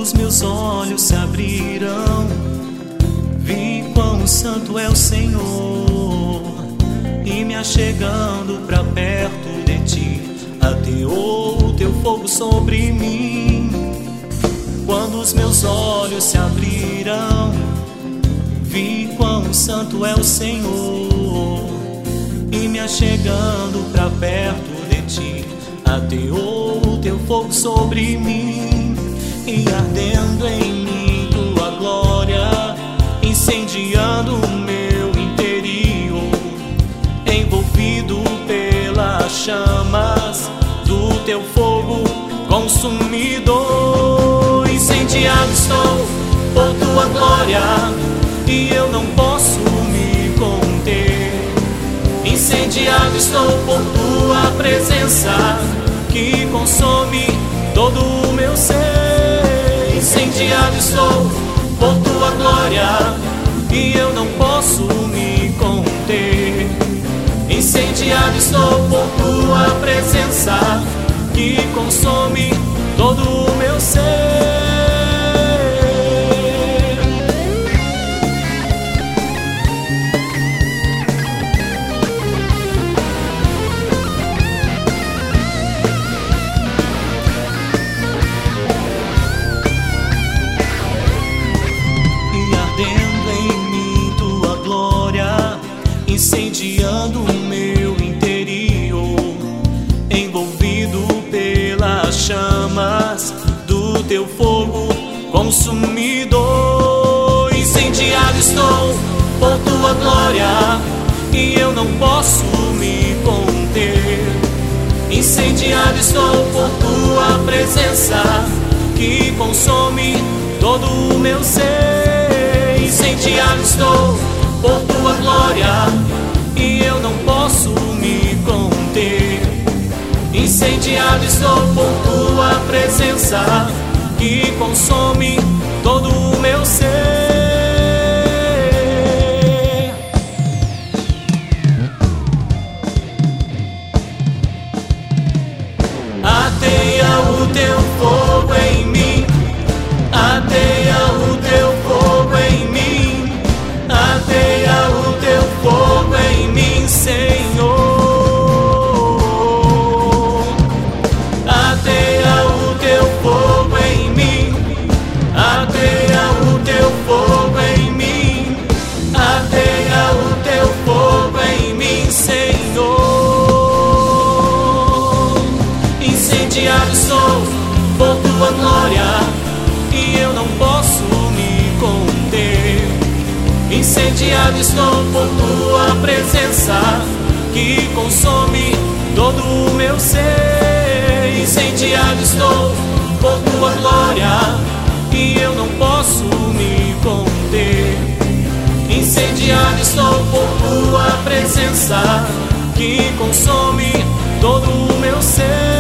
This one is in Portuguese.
os meus olhos se abriram, vi quão santo é o Senhor, e me achegando pra perto de ti, ateou o teu fogo sobre mim. Quando os meus olhos se abriram, vi quão santo é o Senhor, e me achegando pra perto de ti, ateou o teu fogo sobre mim. E ardendo em mim tua glória, incendiando o meu interior, envolvido pelas chamas do teu fogo consumidor. Incendiado estou por tua glória, e eu não posso me conter. Incendiado estou por tua presença, que consome todo o meu ser. Incendiado estou por tua glória, e eu não posso me conter. Incendiado estou por tua presença, que consome todo o meu ser. Incendiando o meu interior, envolvido pelas chamas do teu fogo consumidor. Incendiado estou por tua glória, e eu não posso me conter. Incendiado estou por tua presença, que consome todo o meu ser. Incendiado estou por tua glória, e eu não posso me conter. Incendiado estou por tua presença, que consome todo o meu ser. Ateia o teu fogo em mim, ateia o teu fogo em mim, ateia o teu fogo em mim, Senhor. Ateia o teu fogo em mim, ateia o teu fogo em mim, ateia o teu fogo em mim, Senhor. Incendiado sou por tua glória, e eu não posso me conter. Incendiado estou por tua presença, que consome todo o meu ser. Incendiado estou por tua glória, e eu não posso me conter. Incendiado estou por tua presença, que consome todo o meu ser.